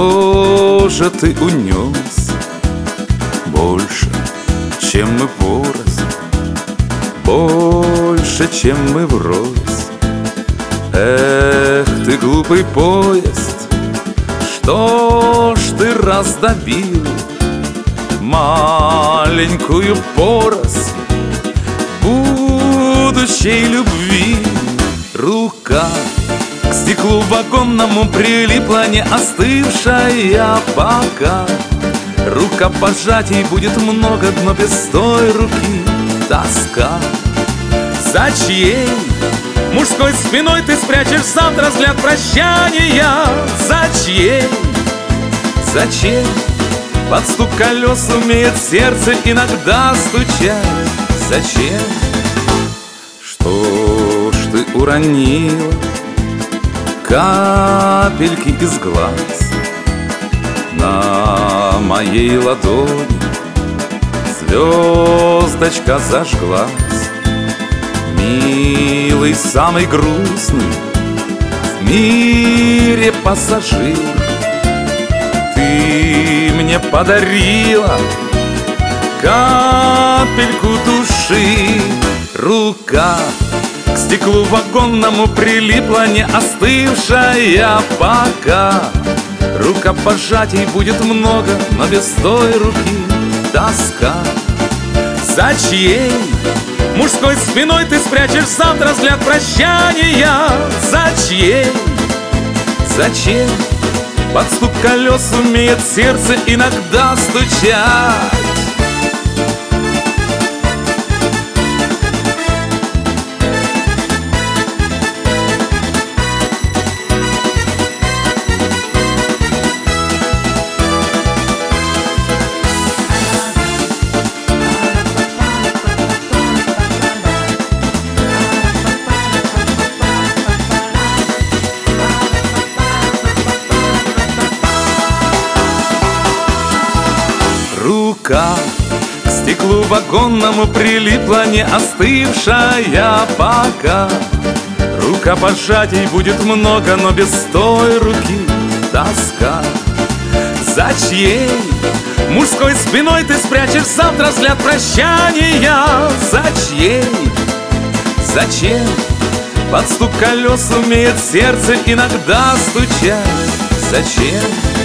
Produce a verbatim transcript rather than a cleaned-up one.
Что же ты унес больше, чем мы порознь, больше, чем мы врозь? Эх, ты глупый поезд, что ж ты раздавил маленькую поросль будущей любви? Рука к стеклу вагонному прилипла, не остывшая пока. Рукопожатий будет много, но без той руки тоска. За чьей мужской спиной ты спрячешь завтра взгляд прощания? За чьей, зачем под стук колес умеет сердце иногда стучать? Зачем? Что ж ты уронила капельки из глаз на моей ладони? Звездочка зажглась. Милый, самый грустный в мире пассажир, ты мне подарила капельку души. Рука к стеклу вагонному прилипла, не остывшая пока. Рукопожатий будет много, но без той руки тоска. За чьей мужской спиной ты спрячешь завтра взгляд прощания? За чьей, зачем под стук колес умеет сердце иногда стучать? Рука к стеклу вагонному прилипла, не остывшая пока. Рукопожатий будет много, но без той руки тоска. За чьей мужской спиной ты спрячешь завтра взгляд прощания? За чьей, зачем под стук колес умеет сердце иногда стучать? Зачем?